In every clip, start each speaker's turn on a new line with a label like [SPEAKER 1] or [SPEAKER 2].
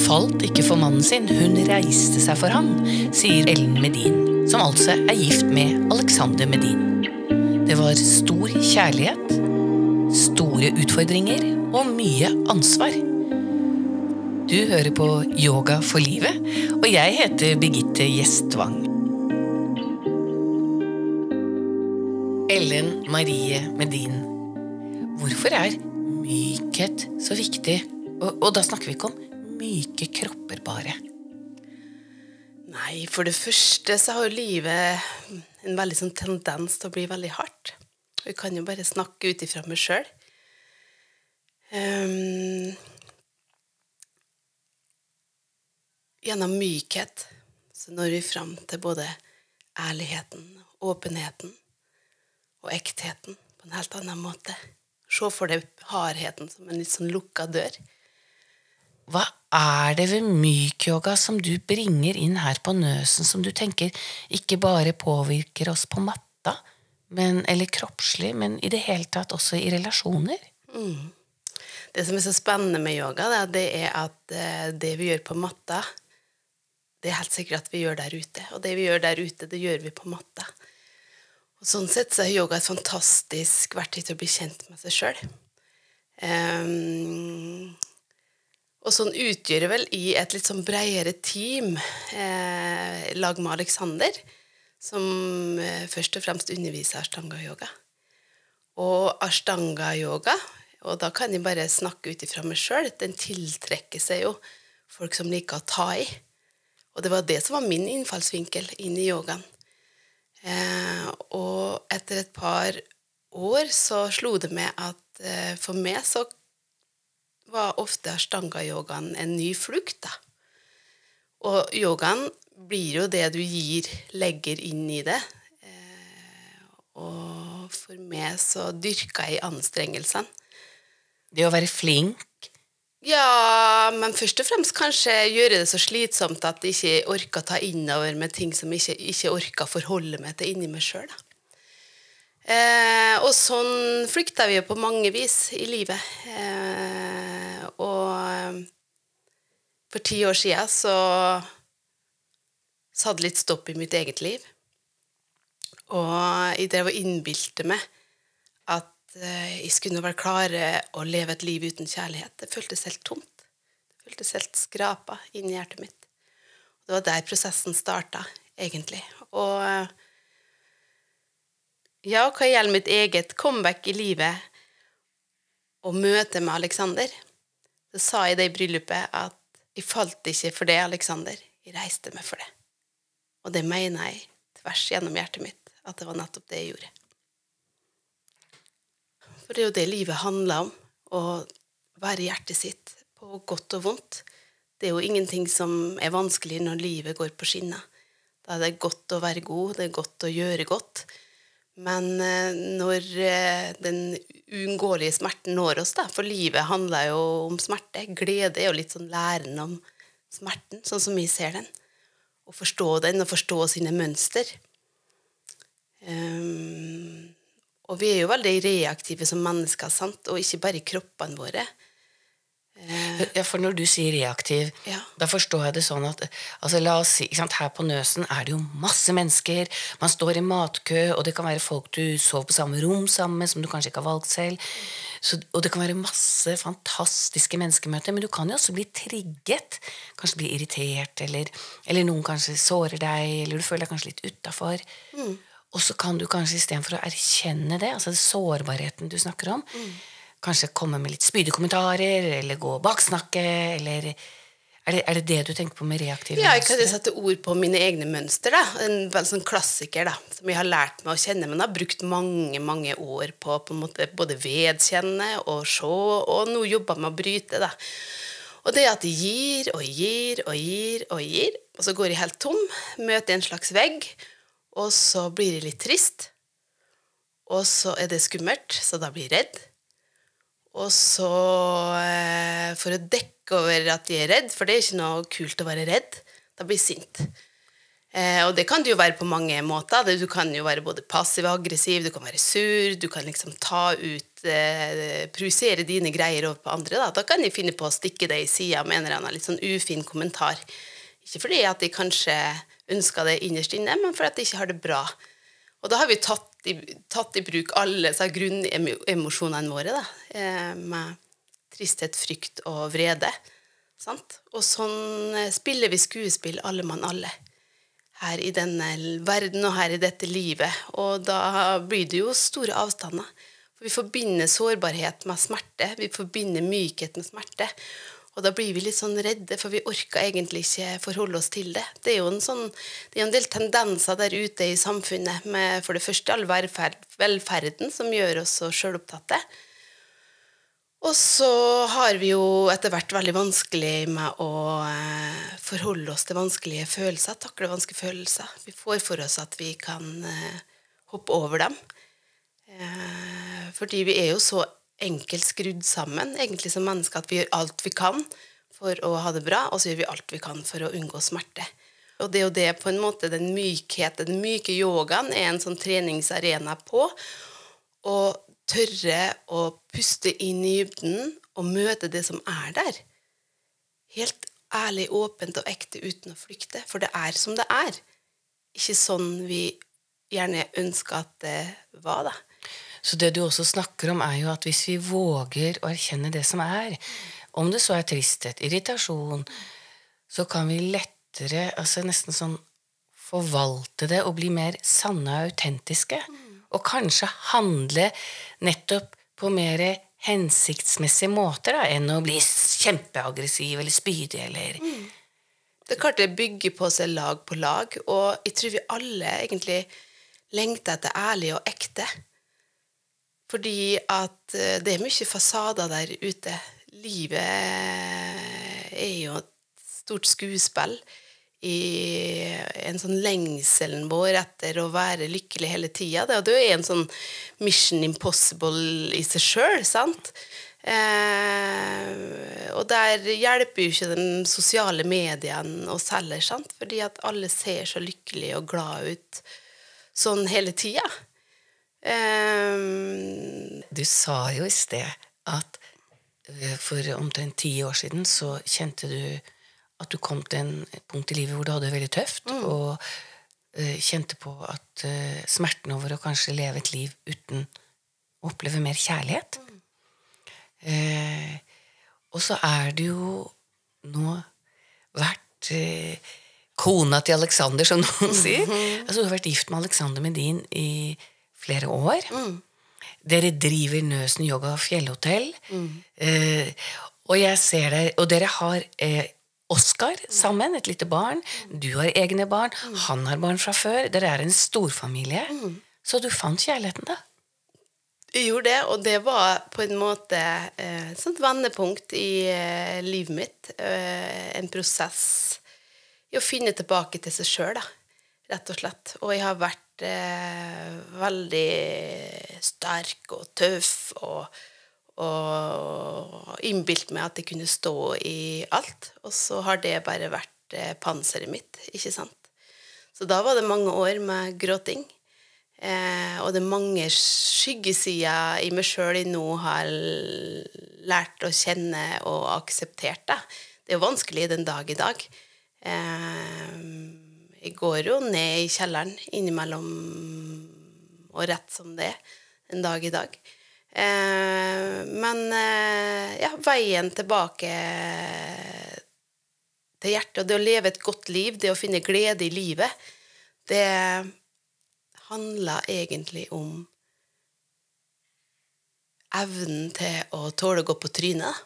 [SPEAKER 1] falt ikke for mannen sin, hun reiste seg for han, sier Ellen Medin, som altså gift med Alexander Medin. Det var stor kjærlighet, store utfordringer og mye ansvar. Du hører på Yoga for livet, og jeg heter Birgitte Gjestvang. Ellen Marie Medin, hvorfor mykhet så viktig? Og da snakker vi ikke om myke kropper bare.
[SPEAKER 2] Nei, for det første så har jo livet en veldig sånn tendens til å bli veldig hardt. Og jeg kan jo bare snakke ut ifra meg selv. Gjennom mykhet så når vi frem til både ærligheten, åpenheten og ektheten på en helt annen måte. Se for deg hardheten som en litt sånn lukket dør.
[SPEAKER 1] Hva det ved myk yoga som du bringer inn her på nøsen, som du tenker ikke bare påvirker oss på matta, eller kroppslig, men i det hele tatt også i relasjoner?
[SPEAKER 2] Det som så spennende med yoga, det at det vi gjør på matta, det helt sikkert at vi gjør der ute. Og det vi gjør der ute, det gjør vi på matta. Og sånn sett så yoga et fantastisk verktøy til å bli kjent med seg selv. Og sånn utgjør det vel i et litt sånn bredere team, lag med Alexander, som først og fremst underviser Ashtanga-yoga. Og Ashtanga-yoga, og da kan jeg bare snakke ut ifra meg selv, den tiltrekker seg jo folk som liker å ta i. Og det var det som var min innfallsvinkel inn i yogaen. Og etter et par år så slo det meg at for meg så var ofte Ashtanga-yogaen en ny flukt da. Og yogaen blir jo det du legger inn i det. Og for meg så dyrket jeg anstrengelsene.
[SPEAKER 1] Det å være flink?
[SPEAKER 2] Ja, men først og fremst kanskje gjøre det så slitsomt at jeg ikke orker å ta innover med ting som jeg ikke orker å forholde meg til inni meg selv da. Og sånn flykta vi jo på mange vis i livet. Og for 10 år siden så hadde litt stopp i mitt eget liv. Og jeg drev og innbilte meg at jeg skulle være klare å leve et liv uten kjærlighet. Det føltes helt tomt. Det føltes helt skrapa inn i hjertet mitt. Det var der prosessen startet, egentlig. Og ja, hva gjelder mitt eget comeback i livet og møte med Alexander, så sa jeg det i bryllupet at jeg falt ikke for det, Alexander. Jeg reiste meg for det. Og det mener jeg tvers gjennom hjertet mitt, at det var nettopp det jeg gjorde. For det er jo det livet handler om, å være hjertet sitt på godt og vondt. Det er jo ingenting som er vanskelig når livet går på skinner. Da det godt å være god, det godt å gjøre godt. Men når den uunngåelige smerten når oss da, for livet handler jo om smerte, glede er jo litt sånn læren om smerten, sånn som vi ser den. Å forstå den, og forstå sine mønster. Og vi er jo veldig reaktive som mennesker, sant? Og ikke bare i kroppene våre.
[SPEAKER 1] Ja, for når du sier reaktiv,
[SPEAKER 2] Ja.
[SPEAKER 1] da forstår jeg det sånn at, altså la oss si, ikke sant, her på Nøsen det jo masse mennesker, man står i matkø, og det kan være folk du sover på samme rom sammen med, som du kanskje ikke har valgt selv, og det kan være masse fantastiske menneskemøter, men du kan jo også bli trigget, kanskje bli irritert, eller noen kanskje sårer deg, eller du føler deg kanskje litt utenfor. Og så kan du kanskje i stedet for å erkjenne det, altså det sårbarheten du snakker om, kanskje komme med litt spydige kommentarer, eller gå og baksnakke, eller det det du tenker på med reaktive
[SPEAKER 2] Ja, jeg kan jo sette ord på mine egne mønster da. En veldig sånn klassiker da, som jeg har lært meg å kjenne, men har brukt mange, mange år på en måte både vedkjenne og se, og nå jobber med å bryte da. Og det at jeg gir, og gir, og gir, og gir, og så går jeg helt tom, møter en slags vegg, og så blir jeg litt trist, og så det skummelt, så da blir jeg redd. Og så for å dekke over at jeg redd, for det ikke noe kult å være redd, da blir jeg sint. Og det kan det jo være på mange måter. Du kan jo være både passiv og aggressiv, du kan være sur, du kan liksom ta ut, projisere dine greier over på andre. Da kan de finne på å stikke deg i siden med en eller annen litt sånn ufin kommentar. Ikke fordi at de kanskje ønsker det innerst inne, men fordi at de ikke har det bra. Og da har vi tatt i bruk alle grunnemosjonene våre, med tristhet, frykt og vrede. Sant? Og sånn spiller vi skuespill alle mann alle. Her i denne verden og her i dette livet. Og da blir det jo store avstander. For vi forbinder sårbarhet med smerte. Vi forbinder mykhet med smerte. Og da blir vi litt sånn redde, for vi orker egentlig ikke forholde oss til det. Det er jo en del tendenser der ute i samfunnet med for det første all velferden som gjør oss så selvopptatte. Og så har vi jo etter hvert veldig vanskelig med å forholde oss til vanskelige følelser, takle vanskelige følelser. Vi får for oss at vi kan hoppe over dem. Fordi vi er jo så enkelt skrudd sammen, egentlig som mennesker, at vi gjør alt vi kan for å ha det bra, og så gjør vi alt vi kan for å unngå smerte. Og det er jo det på en måte, den myke yogaen er en sånn treningsarena på, og tørre å puste inn i dybden og møte det som er der. Helt ærlig, åpent og ekte uten å flykte, for det er som det er. Ikke sånn vi gjerne ønsker at det var, da.
[SPEAKER 1] Så det du også snakker om er jo at hvis vi våger å erkjenne det som er, om det så er tristhet, irritasjon, så kan vi lettere, altså nesten sånn, forvalte det og bli mer sanne og autentiske. Og kanskje handle nettopp på mer hensiktsmessige måter da, enn å bli kjempeaggressiv eller spydig. Eller.
[SPEAKER 2] Det er klart det bygger på seg lag på lag, og jeg tror vi alle egentlig lengter etter ærlig og ekte. Fordi at det er mye fasader der ute. Livet er jo et stort skuespill i en sånn lengselen vår etter å være lykkelig hele tiden. Det er en sånn mission impossible i seg selv, sant? Og der hjelper jo ikke de sosiale mediene oss heller, sant? Fordi at alle ser så lykkelige og glad ut sånn hele tiden.
[SPEAKER 1] Du sa jo i sted at for omtrent 10 år siden så kjente du at du kom til en punkt i livet hvor du hadde det veldig tøft, og kjente på at smerten over å kanskje leve et liv uten å oppleve mer kjærlighet. Og så er du jo nå vært kona til Alexander, som noen sier. Altså, du har vært gift med Alexander Medin i flere år. Dere driver Nøsen Yoga Fjellhotell. Og jeg ser der, og dere har Oskar sammen, et lite barn. Du har egne barn. Han har barn fra før. Dere er en storfamilie. Så du fant kjærligheten da?
[SPEAKER 2] Jeg gjorde det, og det var på en måte et sånt vendepunkt i livet mitt. En prosess i å finne tilbake til seg selv, da, rett og slett. Og jeg har vært veldig sterk og tøff og innbilt meg at jeg kunne stå i alt, og så har det bare vært panseret mitt, ikke sant? Så da var det mange år med gråting, og det er mange skyggesider i meg selv jeg nå har lært å kjenne og akseptert det. Det er jo vanskelig den dag i dag. Jeg går jo ned i kjelleren innimellom og rett som det en dag i dag. Men ja, veien tilbake til hjertet, og det å leve et godt liv, det å finne glede i livet, det handler egentlig om evnen til å tåle å gå på trynet.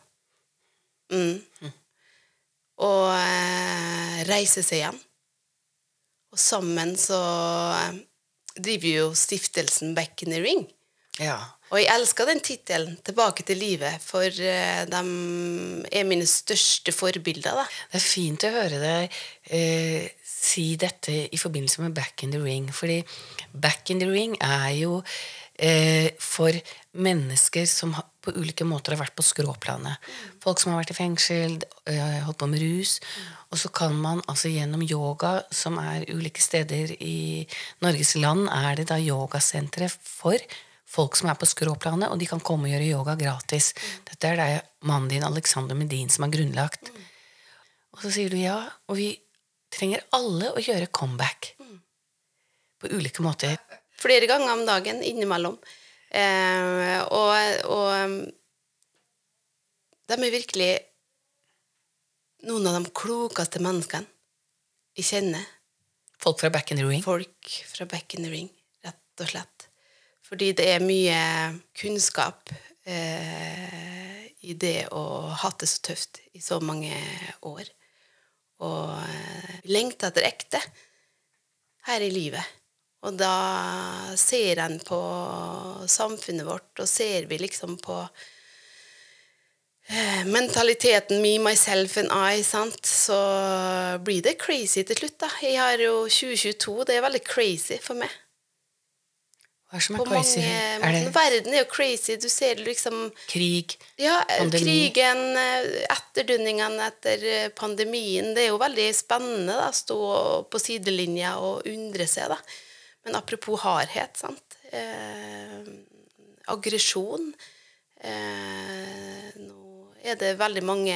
[SPEAKER 2] Og reise seg igjen. Og sammen så driver jo stiftelsen Back in the Ring.
[SPEAKER 1] Ja.
[SPEAKER 2] Og jeg elsker den titelen, Tilbake til livet, for de er mine største forbilder, da.
[SPEAKER 1] Det er fint å høre deg si dette i forbindelse med Back in the Ring, fordi Back in the Ring er jo for mennesker som på ulike måter har vært på skråplanet. Folk som har vært i fengsel, holdt på med rus. Og så kan man altså gjennom yoga, som ulike steder i Norges land, det da yogasentre for folk som på skråplanet, og de kan komme og gjøre yoga gratis. Dette det mannen din, Alexander Medin, som har grunnlagt. Og så sier du ja, og vi trenger alle å gjøre comeback. På ulike måter.
[SPEAKER 2] Flere ganger om dagen, innimellom. Og de virkelig noen av de klokeste menneskene jeg kjenner.
[SPEAKER 1] Folk fra Back in the Ring?
[SPEAKER 2] Folk fra Back in the Ring, rett og slett. Fordi det mye kunnskap i det å ha det så tøft i så mange år. Og lengte etter ekte her i livet. Og da ser en på samfunnet vårt, og ser vi liksom på mentaliteten me, myself and I, sant? Så blir det crazy til slutt da. Jeg har jo 2022, det veldig crazy for meg.
[SPEAKER 1] Hva som crazy?
[SPEAKER 2] Verden jo crazy, du ser liksom
[SPEAKER 1] krig,
[SPEAKER 2] pandemi. Krigen, etterdønningene etter pandemien, det jo veldig spennende da, stå på sidelinja og undre seg da. Men apropos hardhet, sant? Aggresjon. Nå det veldig mange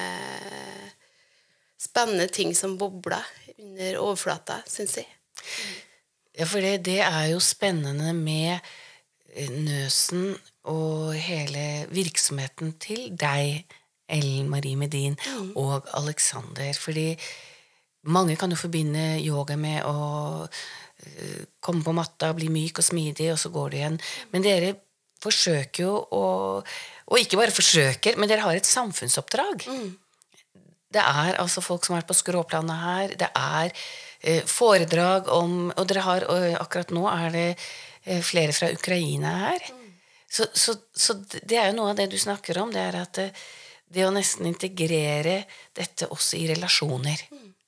[SPEAKER 2] spennende ting som bobler under overflata, synes jeg.
[SPEAKER 1] Ja, for det jo spennende med Nøsen og hele virksomheten til deg, Ellen Marie Medin og Alexander. Fordi mange kan jo forbinde yoga med å komme på matta, bli myk og smidig, og så går det igjen. Men dere forsøker jo og ikke bare forsøker, men dere har et samfunnsoppdrag. Det altså folk som på skråplanet her, det foredrag om, og dere har, og akkurat nå det flere fra Ukraina her. Så det jo noe av det du snakker om, det at det å nesten integrere dette også i relasjoner.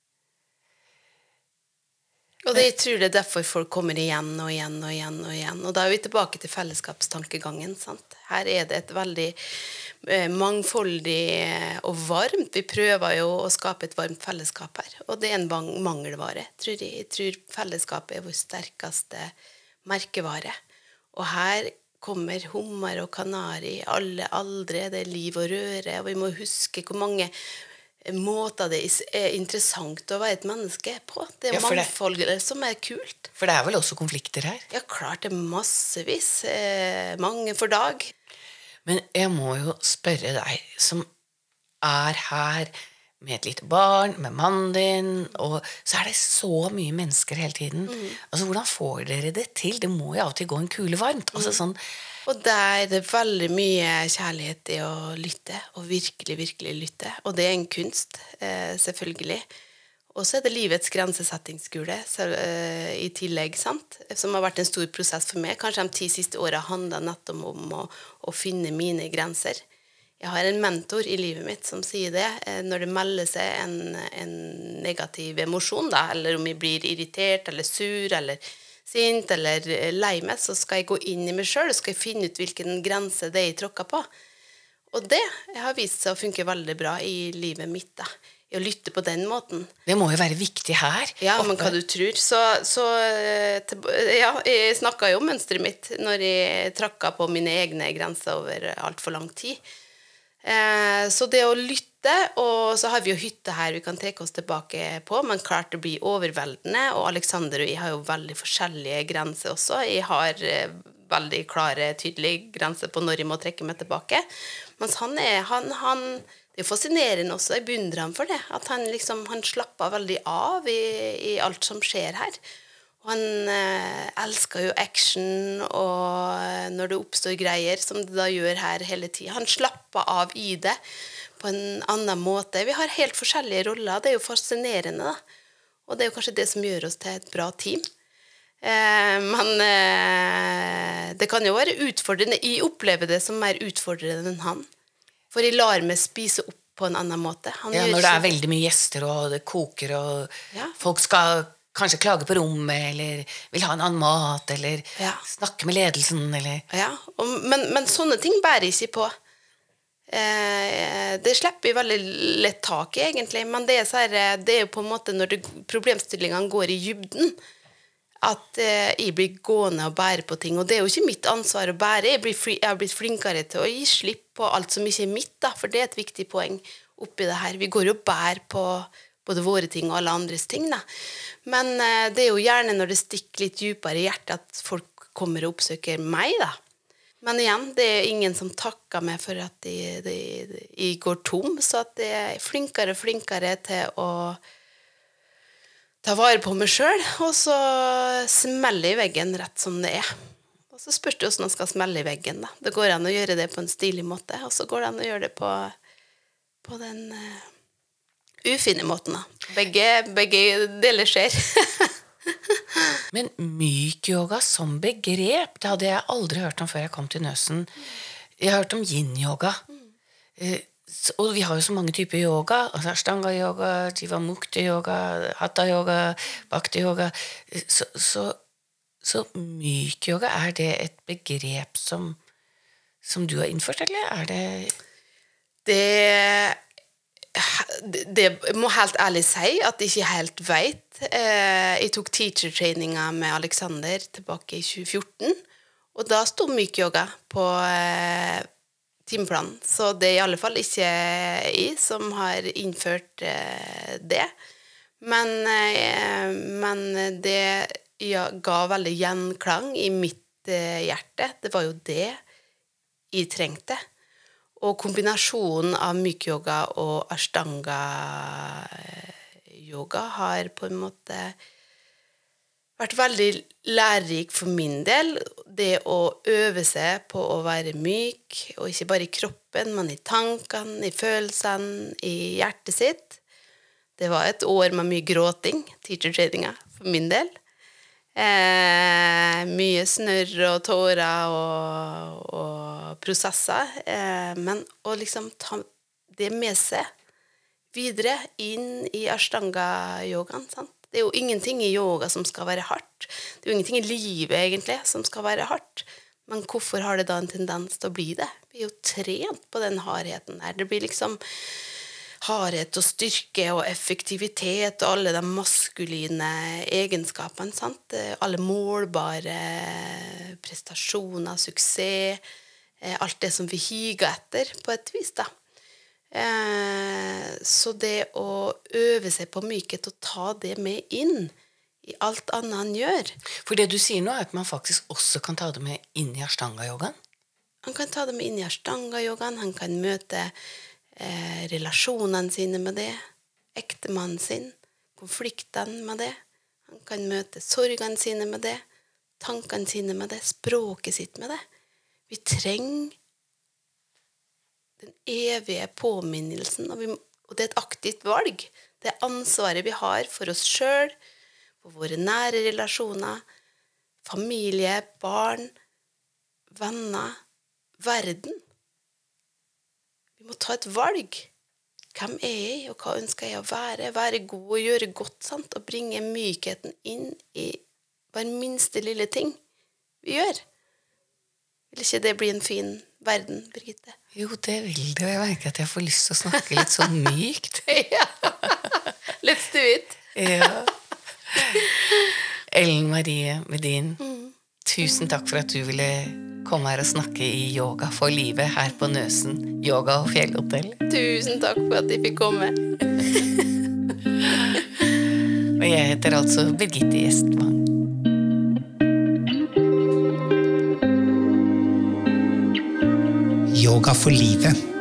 [SPEAKER 2] Og det, jeg tror det derfor folk kommer igjen og igjen og igjen og igjen. Og da vi tilbake til fellesskapstankegangen, sant? Her det et veldig mangfoldig og varmt. Vi prøver jo å skape et varmt fellesskap her. Og det en mangelvare, tror jeg. Jeg tror fellesskapet vår sterkeste merkevare. Og her kommer hummer og kanari, alle aldre, det liv og røre. Og vi må huske hvor mange måter det interessant å være et menneske på. Det mangfoldet som kult.
[SPEAKER 1] For det vel også konflikter her?
[SPEAKER 2] Ja, klart det massevis. Mange for dag.
[SPEAKER 1] Men jeg må jo spørre deg, som her med et lite barn, med mannen din, og så det så mye mennesker hele tiden. Altså, hvordan får dere det til? Det må jo av og til gå en kule varmt. Altså, sånn.
[SPEAKER 2] Og der det veldig mye kjærlighet i å lytte, og virkelig, virkelig lytte. Og det en kunst, selvfølgelig. Og så det livets grensesettingsskole i tillegg, sant? Som har vært en stor prosess for meg. Kanskje de 10 siste årene handlet nettopp om å finne mine grenser. Jeg har en mentor i livet mitt som sier det. Når det melder seg en negativ emosjon, da, eller om jeg blir irritert, eller sur, eller sint, eller lei meg, så skal jeg gå inn i meg selv, og skal jeg finne ut hvilken grense det jeg tråkker på. Og det har vist seg å funke veldig bra i livet mitt, da. I å lytte på den måten.
[SPEAKER 1] Det må jo være viktig her.
[SPEAKER 2] Ja, men hva du tror. Ja, jeg snakket jo om mønstret mitt når jeg trakket på mine egne grenser over alt for lang tid. Så det å lytte, og så har vi jo hytte her vi kan trekke oss tilbake på, men klart det blir overveldende, og Alexander og jeg har jo veldig forskjellige grenser også. Jeg har veldig klare, tydelige grenser på når jeg må trekke meg tilbake. Mens han det fascinerende også, jeg beundrer ham for det, at han slapper veldig av i alt som skjer her. Og han elsker jo action, og når det oppstår greier, som det da gjør her hele tiden, han slapper av i det på en annen måte. Vi har helt forskjellige roller, det jo fascinerende da. Og det jo kanskje det som gjør oss til et bra team. Men det kan jo være utfordrende. Jeg opplever det som mer utfordrende enn han. For jeg lar meg spise opp på en annen måte.
[SPEAKER 1] Ja, når det veldig mye gjester, og det koker, og folk skal kanskje klage på rommet, eller vil ha en annen mat, eller snakke med ledelsen, eller...
[SPEAKER 2] Ja, men sånne ting bærer ikke på. Det slipper vi veldig lett tak i, egentlig, men det er jo på en måte når problemstillingene går i dybden, at jeg blir gående og bære på ting, og det er jo ikke mitt ansvar å bære. Jeg har blitt flinkere til å gi slipp på alt som ikke er mitt, da, for det er et viktig poeng oppi det her. Vi går jo og bærer på både våre ting og alle andres ting, da. Men det er jo gjerne når det stikker litt dypere i hjertet at folk kommer og oppsøker meg, da. Men igjen, det er ingen som takker meg for at jeg går tom, så at jeg er flinkere og flinkere til å ta vare på meg selv, og så smelle i veggen rett som det er. Og så spørs det hvordan man skal smelle i veggen, da. Det går an å gjøre det på en stilig måte, og så går det an å gjøre det på den ufine måten, da. Begge deler skjer.
[SPEAKER 1] Men myk yoga som begrep, det hadde jeg aldri hørt om før jeg kom til Nøsen. Jeg har hørt om yin-yoga. Og vi har jo så mange typer yoga, altså ashtanga-yoga, jivamukti-yoga, hatha-yoga, bhakti-yoga. Så myk yoga, er det et begrep som du har innført, eller er det...
[SPEAKER 2] Det må helt ærlig si at jeg ikke helt vet. Jeg tok teacher-treninga med Alexander tilbake i 2014, og da stod myk yoga på timeplanen. Så det er i alle fall ikke jeg som har innført det. Men det ga veldig gjenklang i mitt hjerte. Det var jo det jeg trengte. Og kombinasjonen av myk yoga og ashtanga yoga har på en måte vært veldig lærerik for min del. Det å øve seg på å være myk, og ikke bare i kroppen, men i tankene, i følelsene, i hjertet sitt. Det var et år med mye gråting, teacher-treninga, for min del. Mye snørr og tårer og prosesser, men å liksom ta det med seg videre inn i ashtanga-yogaen, sant? Det er jo ingenting i yoga som skal være hardt. Det er jo ingenting i livet egentlig som skal være hardt. Men hvorfor har det da en tendens til å bli det? Vi er jo trent på den hardheten der. Det blir liksom hardhet og styrke og effektivitet og alle de maskuline egenskapene, sant? Alle målbare prestasjoner, suksess, alt det som vi higer etter på et vis, da. Så det å øve seg på mykhet og ta det med inn i alt annet han gjør.
[SPEAKER 1] For det du sier nå er at man faktisk også kan ta det med inn i ashtanga-yogaen?
[SPEAKER 2] Han kan ta det med inn i ashtanga-yogaen, han kan møte relasjonene sine med det, ektemannen sin, konfliktene med det. Han kan møte sorgene sine med det, tankene sine med det, språket sitt med det. Vi trenger den evige påminnelsen, og det er et aktivt valg. Det er ansvaret vi har for oss selv, for våre nære relasjoner, familie, barn, venner, verden. Vi må ta et valg. Hvem er jeg, og hva ønsker jeg å være? Være god og gjøre godt, sant? Og bringe mykheten inn i hver minste lille ting vi gjør. Vil ikke det bli en fin verden, Birgitte?
[SPEAKER 1] Jo, det vil det. Jeg merker at jeg får lyst til å snakke litt sånn mykt.
[SPEAKER 2] Ja, let's do it.
[SPEAKER 1] Ja. Ellen Marie Medin, tusen takk for at du ville komme her og snakke i Yoga for livet her på Nøsen, Yoga og Fjellhotell.
[SPEAKER 2] Tusen takk for at jeg fikk komme.
[SPEAKER 1] Og jeg heter altså Birgitte Gjestvang.
[SPEAKER 3] Yoga for livet.